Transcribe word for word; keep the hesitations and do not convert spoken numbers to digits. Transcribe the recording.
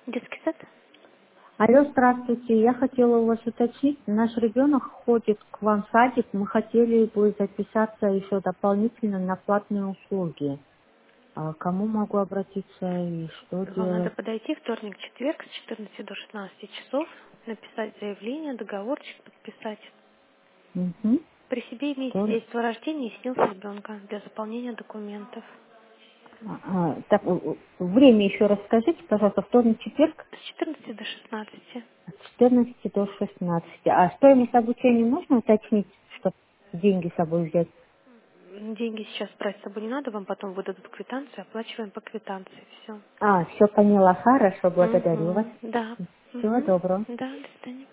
Детский сад? Алло, здравствуйте. Я хотела у вас уточнить. Наш ребенок ходит к вам в садик. Мы хотели бы записаться еще дополнительно на платные услуги. А к кому могу обратиться и что Вам надо делать? подойти вторник, четверг с четырнадцати до шестнадцати часов, написать заявление, договорчик подписать. Угу. При себе имейте Что? свидетельство о рождении и снился ребенка для заполнения документов. А, а, так, у- у- время еще расскажите, пожалуйста. Вторник, четверг С четырнадцати до шестнадцати. от четырнадцати до шестнадцати. А стоимость обучения можно уточнить, чтобы деньги с собой взять? М, Деньги сейчас брать с собой не надо, вам потом выдадут квитанцию, оплачиваем по квитанции. Все. А, все поняла. Хорошо, благодарю вас. Угу. Да. Всего Угу. доброго. Да, до свидания.